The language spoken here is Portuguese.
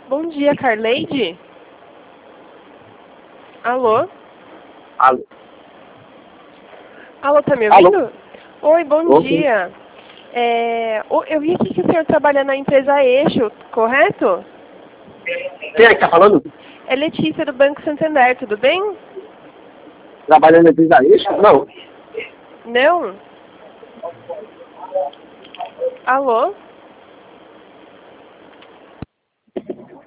Bom dia, Carleide? Alô? Alô? Alô, tá me Alô? ouvindo? Oi, bom Oi. dia. Eu vi aqui que o senhor trabalha na empresa Eixo, correto? Quem é que tá falando? É Letícia do Banco Santander, tudo bem? Trabalhando na empresa Eixo? Não. Não? Alô?